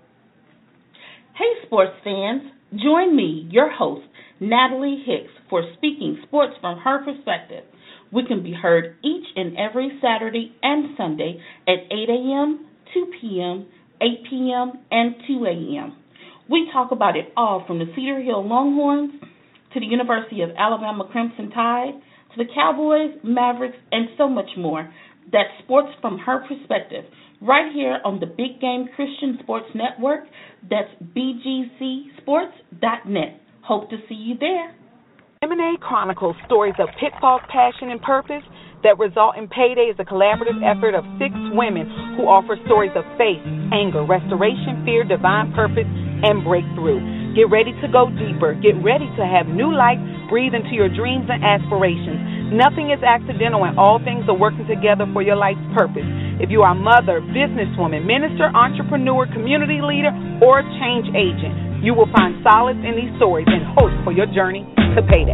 Hey, sports fans. Join me, your host, Natalie Hicks, for Speaking Sports from Her Perspective. We can be heard each and every Saturday and Sunday at eight a.m., two p.m., eight p.m., and two a.m. We talk about it all from the Cedar Hill Longhorns to the University of Alabama Crimson Tide, to the Cowboys, Mavericks, and so much more. That's Sports from Her Perspective, right here on the Big Game Christian Sports Network. That's b g c sports dot net. Hope to see you there. Lemonade chronicles stories of pitfalls, passion, and purpose that result in payday is a collaborative effort of six women who offer stories of faith, anger, restoration, fear, divine purpose, and breakthrough. Get ready to go deeper. Get ready to have new life breathe into your dreams and aspirations. Nothing is accidental, and all things are working together for your life's purpose. If you are a mother, businesswoman, minister, entrepreneur, community leader, or change agent, you will find solace in these stories and hope for your journey to payday.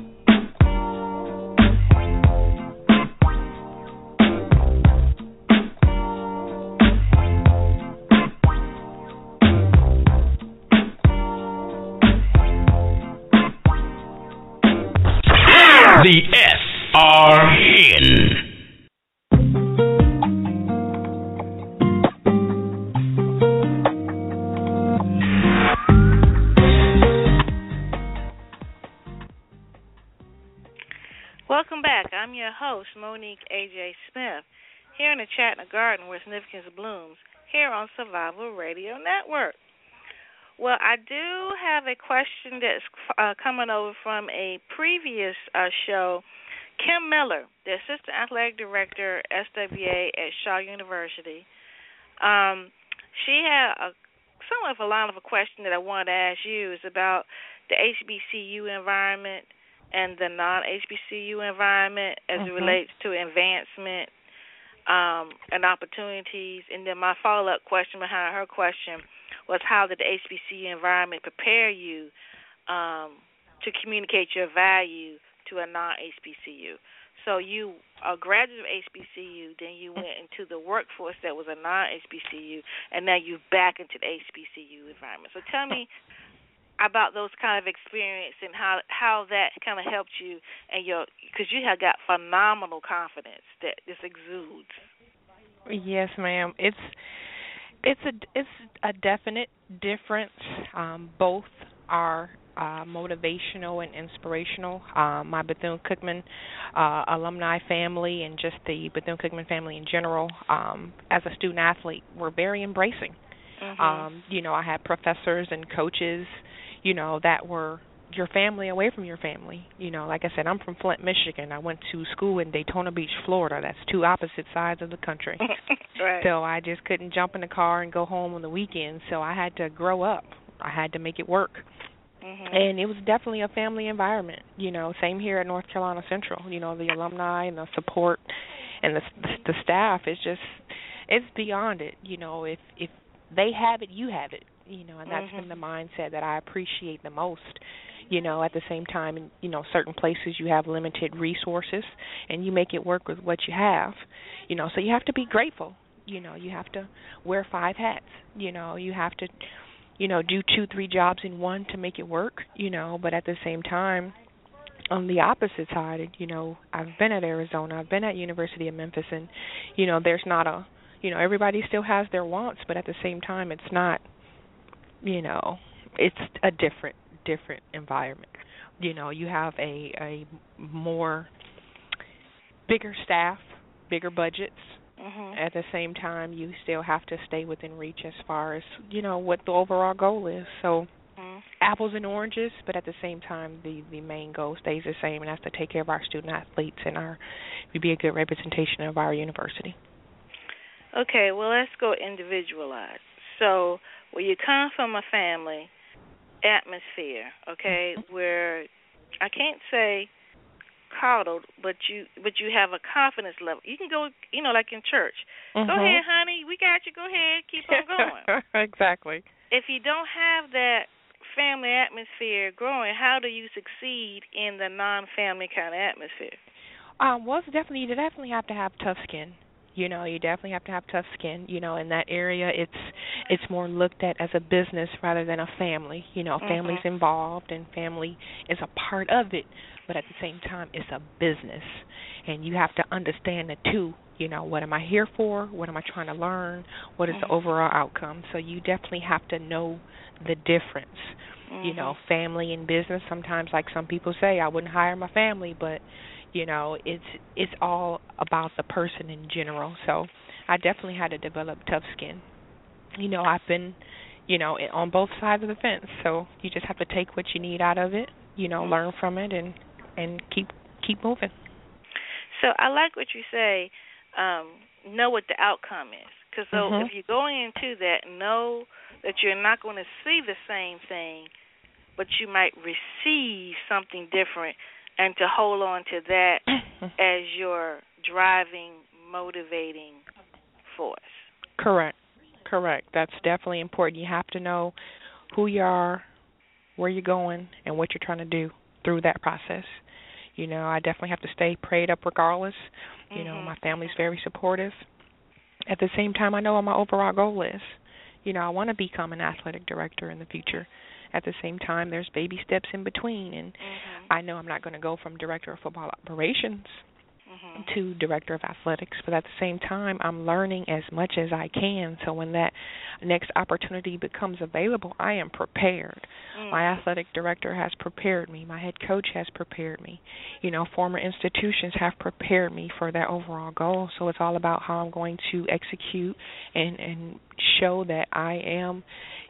The S R N. Welcome back. I'm your host, Monique A J. Smith, here in the Chattanooga Garden where significance blooms, here on Survival Radio Network. Well, I do have a question that's uh, coming over from a previous uh, show. Kim Miller, the Assistant Athletic Director, S W A at Shaw University. Um, she had a somewhat of a line of a question that I wanted to ask you is about the H B C U environment and the non-H B C U environment as mm-hmm. it relates to advancement um, and opportunities. And then my follow-up question behind her question was, how did the H B C U environment prepare you um, to communicate your value to a non-H B C U? So you are a graduate of H B C U, then you went into the workforce that was a non-H B C U, and now you're back into the H B C U environment. So tell me about those kind of experience and how how that kind of helped you and your, because you have got phenomenal confidence that this exudes. Yes, ma'am. It's it's a it's a definite difference. Um, both are Uh, motivational and inspirational. Uh, my Bethune-Cookman uh, alumni family and just the Bethune-Cookman family in general, um, as a student athlete, were very embracing. Mm-hmm. Um, you know, I had professors and coaches, you know, that were your family away from your family. You know, like I said, I'm from Flint, Michigan. I went to school in Daytona Beach, Florida. That's two opposite sides of the country. Right. So I just couldn't jump in the car and go home on the weekends. So I had to grow up. I had to make it work. Mm-hmm. And it was definitely a family environment, you know, same here at North Carolina Central. You know, the alumni and the support and the the staff is just, it's beyond it. You know, if if they have it, you have it, you know, and that's mm-hmm. been the mindset that I appreciate the most. You know, at the same time, in, you know, certain places you have limited resources and you make it work with what you have, you know, so you have to be grateful. You know, you have to wear five hats, you know, you have to, you know, do two, three jobs in one to make it work, you know, but at the same time, on the opposite side, you know, I've been at Arizona, I've been at University of Memphis, and, you know, there's not a, you know, everybody still has their wants, but at the same time, it's not, you know, it's a different, different environment. You know, you have a, a more bigger staff, bigger budgets. Mm-hmm. At the same time, you still have to stay within reach as far as, you know, what the overall goal is. So mm-hmm. apples and oranges, but at the same time, the, the main goal stays the same, and that's to take care of our student athletes and our be a good representation of our university. Okay, well, let's go individualized. So where you come from a family atmosphere, okay, mm-hmm. where I can't say coddled, but you but you have a confidence level. You can go, you know, like in church. Mm-hmm. Go ahead, honey. We got you. Go ahead. Keep on going. Exactly. If you don't have that family atmosphere growing, how do you succeed in the non-family kind of atmosphere? Um, well, it's definitely you definitely have to have tough skin. You know, you definitely have to have tough skin. You know, in that area, it's it's more looked at as a business rather than a family. You know, mm-hmm. family's involved and family is a part of it, but at the same time, it's a business, and you have to understand the two. You know, what am I here for? What am I trying to learn? What is mm-hmm. the overall outcome? So you definitely have to know the difference. Mm-hmm. You know, family and business. Sometimes, like some people say, I wouldn't hire my family, but you know, it's it's all about the person in general. So I definitely had to develop tough skin. You know, I've been, you know, on both sides of the fence. So you just have to take what you need out of it, you know, mm-hmm. learn from it, and and keep keep moving. So I like what you say, um, know what the outcome is. Because so mm-hmm. if you're going into that, know that you're not going to see the same thing, but you might receive something different, and to hold on to that as your driving, motivating force. Correct. Correct. That's definitely important. You have to know who you are, where you're going, and what you're trying to do through that process. You know, I definitely have to stay prayed up regardless. You mm-hmm. know, my family's very supportive. At the same time, I know what my overall goal is. You know, I want to become an athletic director in the future. At the same time, there's baby steps in between, and mm-hmm. I know I'm not going to go from director of football operations mm-hmm. to director of athletics, but at the same time, I'm learning as much as I can, so when that next opportunity becomes available, I am prepared. Mm-hmm. My athletic director has prepared me. My head coach has prepared me. You know, former institutions have prepared me for that overall goal, so it's all about how I'm going to execute and, and show that I am,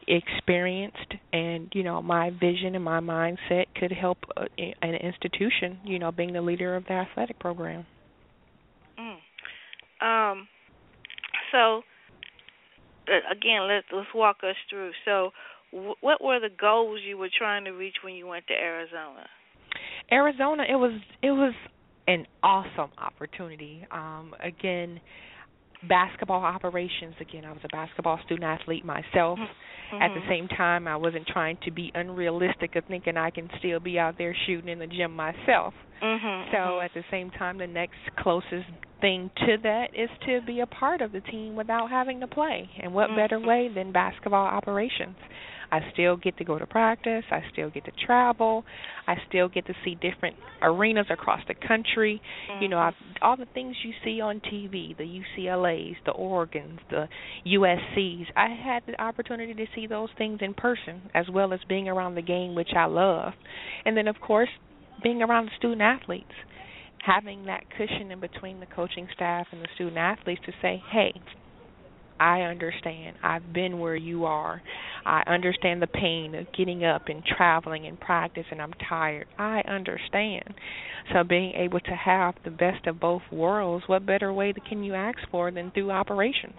experienced, and you know, my vision and my mindset could help uh, an institution, you know, being the leader of the athletic program. Mm. Um. So uh, again, let's let's walk us through. So, w- what were the goals you were trying to reach when you went to Arizona? Arizona, it was it was an awesome opportunity. Um, again, basketball operations. Again, I was a basketball student athlete myself. Mm-hmm. At the same time, I wasn't trying to be unrealistic of thinking I can still be out there shooting in the gym myself. Mm-hmm. So at the same time, the next closest thing to that is to be a part of the team without having to play. And what mm-hmm. better way than basketball operations? I still get to go to practice. I still get to travel. I still get to see different arenas across the country. Mm-hmm. You know, I've, all the things you see on T V, the U C L A's, the Oregons, the U S C's. I had the opportunity to see those things in person, as well as being around the game, which I love. And then, of course, being around the student athletes, having that cushion in between the coaching staff and the student athletes to say, hey, I understand. I've been where you are. I understand the pain of getting up and traveling and practice, and I'm tired. I understand. So being able to have the best of both worlds, what better way can you ask for than through operations?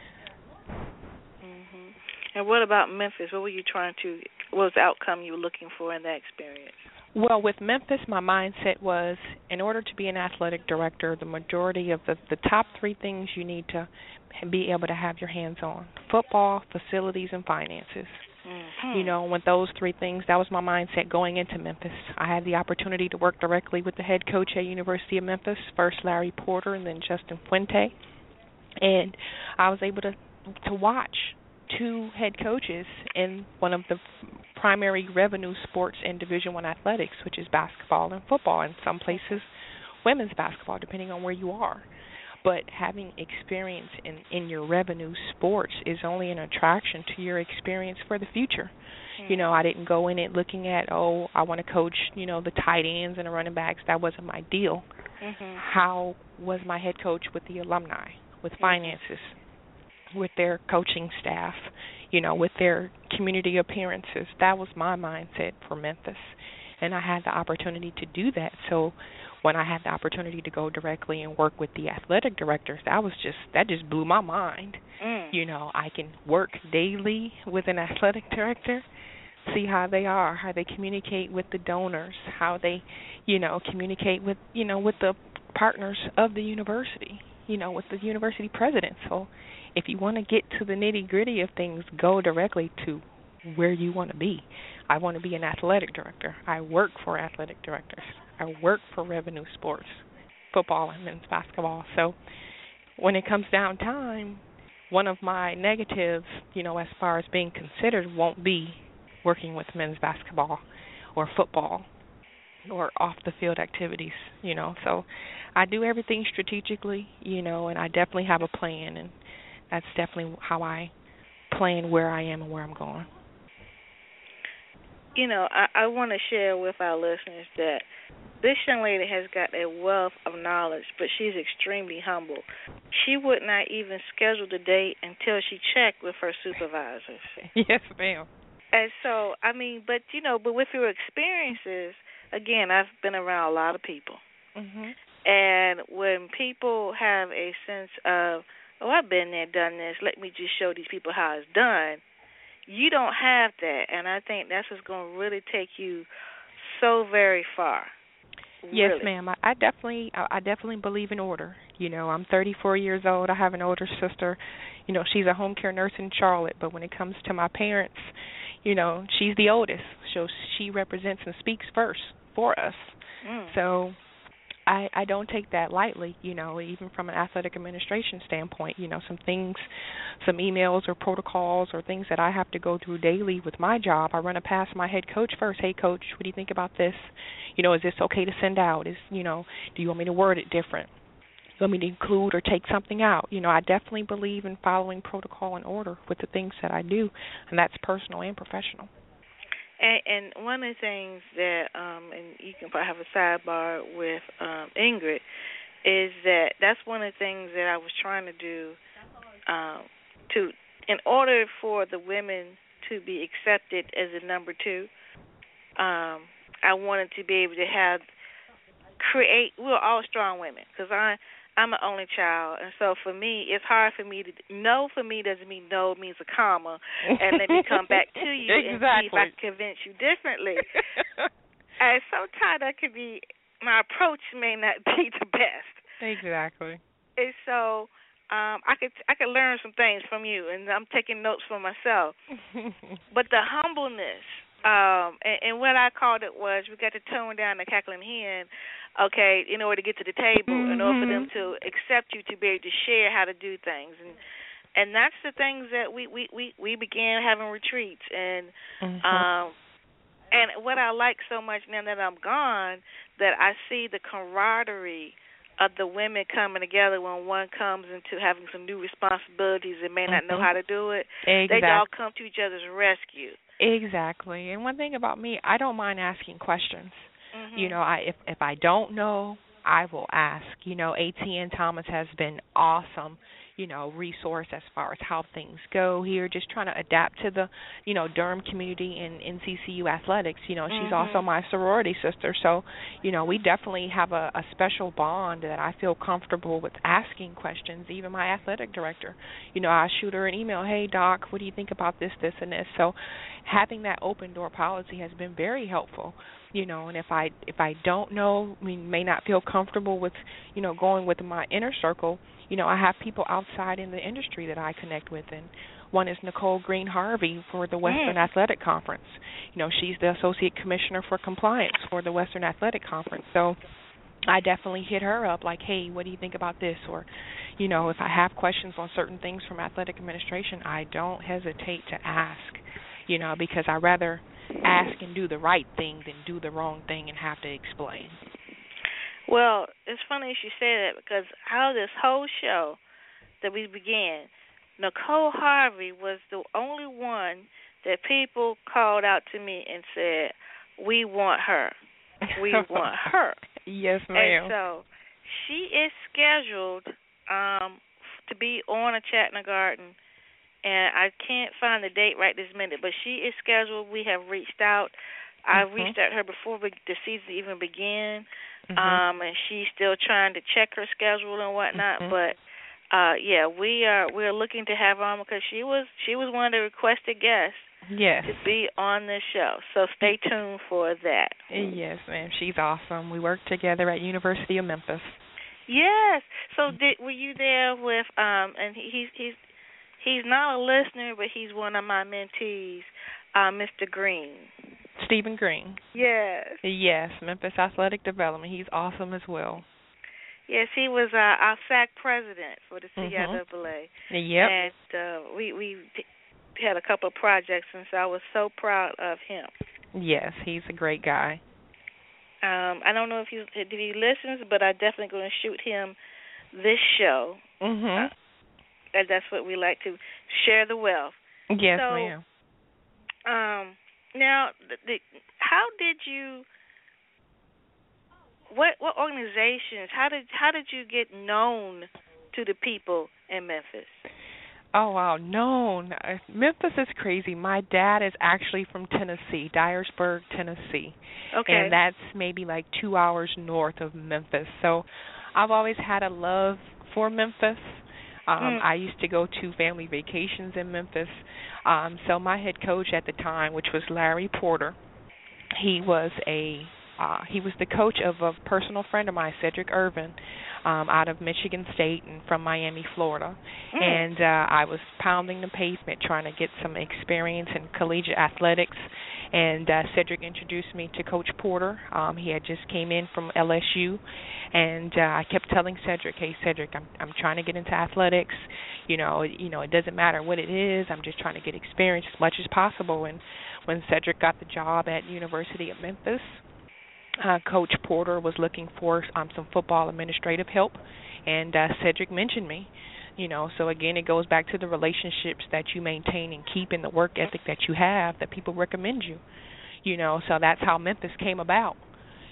Mm-hmm. And what about Memphis? What were you trying to, what was the outcome you were looking for in that experience? Well, with Memphis, my mindset was, in order to be an athletic director, the majority of the, the top three things you need to be able to have your hands on: football, facilities, and finances. Mm-hmm. You know, with those three things, that was my mindset going into Memphis. I had the opportunity to work directly with the head coach at University of Memphis, first Larry Porter and then Justin Fuente. And I was able to to watch two head coaches in one of the primary revenue sports in Division One athletics, which is basketball and football, in some places women's basketball, depending on where you are. But having experience in, in your revenue sports is only an attraction to your experience for the future. Mm-hmm. You know, I didn't go in it looking at, oh, I want to coach, you know, the tight ends and the running backs. That wasn't my deal. Mm-hmm. How was my head coach with the alumni, with finances, with their coaching staff, you know, with their community appearances? That was my mindset for Memphis, and I had the opportunity to do that. So when I had the opportunity to go directly and work with the athletic directors, that was just that just blew my mind. Mm. You know, I can work daily with an athletic director, see how they are, how they communicate with the donors, how they, you know, communicate with, you know, with the partners of the university, you know, with the university president. So if you want to get to the nitty-gritty of things, go directly to where you want to be. I want to be an athletic director. I work for athletic directors. I work for revenue sports, football and men's basketball. So when it comes down time, one of my negatives, you know, as far as being considered, won't be working with men's basketball or football or off-the-field activities, you know. So I do everything strategically, you know, and I definitely have a plan, and that's definitely how I plan where I am and where I'm going. You know, I, I want to share with our listeners that this young lady has got a wealth of knowledge, but she's extremely humble. She would not even schedule the date until she checked with her supervisors. Yes, ma'am. And so, I mean, but, you know, but with your experiences, again, I've been around a lot of people. Mm-hmm. And when people have a sense of, oh, I've been there, done this, let me just show these people how it's done, you don't have that. And I think that's what's going to really take you so very far. Yes, really. ma'am. I, I definitely, I, I definitely believe in order. You know, I'm thirty-four years old. I have an older sister. You know, she's a home care nurse in Charlotte. But when it comes to my parents, you know, she's the oldest, so she represents and speaks first for us. Mm. So I, I don't take that lightly, you know, even from an athletic administration standpoint. You know, some things, some emails or protocols or things that I have to go through daily with my job, I run it past my head coach first. Hey, coach, what do you think about this? You know, is this okay to send out? Is, you know, do you want me to word it different? Do you want me to include or take something out? You know, I definitely believe in following protocol and order with the things that I do, and that's personal and professional. And, and one of the things that, um, and you can probably have a sidebar with um, Ingrid, is that that's one of the things that I was trying to do um, to, in order for the women to be accepted as a number two. Um, I wanted to be able to have create. We were all strong women because I I'm an only child, and so for me, it's hard for me to no. For me, doesn't mean no. It means a comma, and let me come back to you exactly. and see if I can convince you differently. And sometimes that could be my approach may not be the best. Exactly. And so um, I could I could learn some things from you, and I'm taking notes for myself. But the humbleness. Um, and, and what I called it was we got to tone down the cackling hen, okay, in order to get to the table, mm-hmm. in order for them to accept you to be able to share how to do things. And and that's the things that we, we, we, we began having retreats. And mm-hmm. um, and what I like so much now that I'm gone, that I see the camaraderie of the women coming together when one comes into having some new responsibilities and may not mm-hmm. know how to do it. Exactly. They all come to each other's rescue. Exactly. And one thing about me, I don't mind asking questions. Mm-hmm. You know, I if if I don't know, I will ask. You know, A T N Thomas has been awesome, you know, resource as far as how things go here, just trying to adapt to the, you know, Durham community and N C C U athletics. You know, she's mm-hmm. also my sorority sister, so, you know, we definitely have a, a special bond that I feel comfortable with asking questions. Even my athletic director, you know, I shoot her an email, hey, Doc, what do you think about this, this, and this? So having that open door policy has been very helpful. You know, and if I if I don't know, I mean, may not feel comfortable with, you know, going with my inner circle, you know, I have people outside in the industry that I connect with, and one is Nicole Green Harvey for the Western mm. Athletic Conference. You know, she's the Associate Commissioner for Compliance for the Western Athletic Conference. So I definitely hit her up like, hey, what do you think about this? Or, you know, if I have questions on certain things from athletic administration, I don't hesitate to ask, you know, because I rather ask and do the right thing than do the wrong thing and have to explain. Well, it's funny you should say that because out of this whole show that we began, Nicole Harvey was the only one that people called out to me and said, we want her. We want her. Yes, ma'am. And so she is scheduled um, to be on a Chattanooga Garden, and I can't find the date right this minute, but she is scheduled. We have reached out. I mm-hmm. reached out to her before the season even began, mm-hmm. um, and she's still trying to check her schedule and whatnot. Mm-hmm. But uh, yeah, we are we are looking to have her on because she was she was one of the requested guests. Yes. To be on this show, so stay tuned for that. Yes, ma'am. She's awesome. We worked together at University of Memphis. Yes. So did, were you there with? Um, and he, he's he's he's not a listener, but he's one of my mentees, uh, Mister Green. Stephen Green. Yes. Yes, Memphis Athletic Development. He's awesome as well. Yes, he was uh, our S A C president for the C I A A. Mm-hmm. Yep. And uh, we we had a couple of projects, and so I was so proud of him. Yes, he's a great guy. Um, I don't know if he if he listens, but I'm definitely going to shoot him this show. Mhm. Uh, and that's what we like to share the wealth. Yes, so, ma'am. Um. Now, the, the, how did you? What what organizations? How did how did you get known to the people in Memphis? Oh wow, known. Uh, Memphis is crazy. My dad is actually from Tennessee, Dyersburg, Tennessee, okay, and that's maybe like two hours north of Memphis. So, I've always had a love for Memphis. Um, mm. I used to go to family vacations in Memphis. Um, so my head coach at the time, which was Larry Porter, he was a uh, he was the coach of a personal friend of mine, Cedric Irvin, um, out of Michigan State and from Miami, Florida. Mm. And uh, I was pounding the pavement trying to get some experience in collegiate athletics. And uh, Cedric introduced me to Coach Porter. Um, he had just came in from L S U, and uh, I kept telling Cedric, "Hey, Cedric, I'm I'm trying to get into athletics. You know, you know, it doesn't matter what it is. I'm just trying to get experience as much as possible." And when Cedric got the job at University of Memphis, uh, Coach Porter was looking for um, some football administrative help, and uh, Cedric mentioned me. You know, so again, it goes back to the relationships that you maintain and keep and the work ethic that you have that people recommend you. You know, so that's how Memphis came about.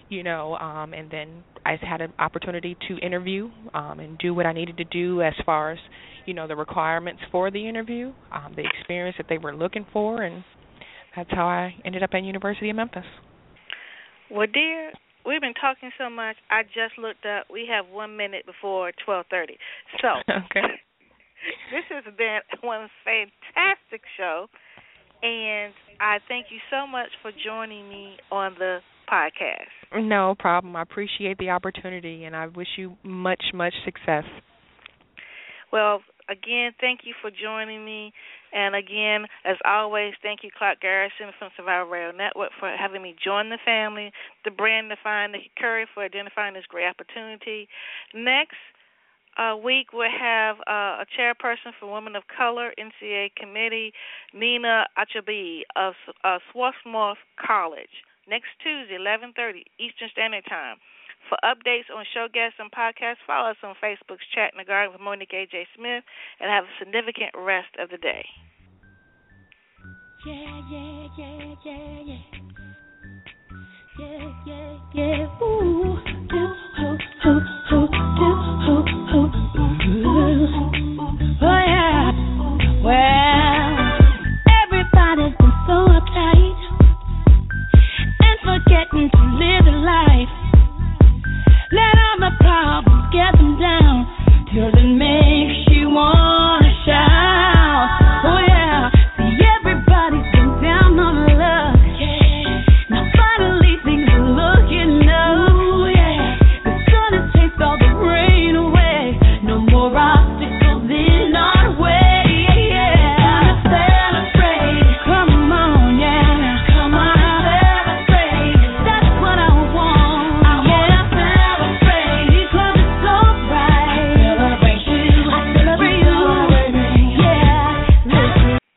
you know, um, and then I had an opportunity to interview um, and do what I needed to do as far as, you know, the requirements for the interview, um, the experience that they were looking for, and that's how I ended up at University of Memphis. Well, dear, we've been talking so much, I just looked up. We have one minute before twelve thirty. So okay. This has been one fantastic show, and I thank you so much for joining me on the podcast. No problem. I appreciate the opportunity, and I wish you much, much success. Well, again, thank you for joining me. And again, as always, thank you, Clark Garrison from Survivor Radio Network, for having me join the family, the brand Define the Curry for identifying this great opportunity. Next uh, week, we'll have uh, a chairperson for Women of Color, N C A A Committee, Nina Achabi of uh, Swarthmore College. Next Tuesday, eleven thirty Eastern Standard Time. For updates on show guests and podcasts, follow us on Facebook's Chat in the Garden with Monique A J. Smith, and have a significant rest of the day. Yeah, yeah, yeah, yeah, yeah. Yeah, yeah, yeah. Ooh.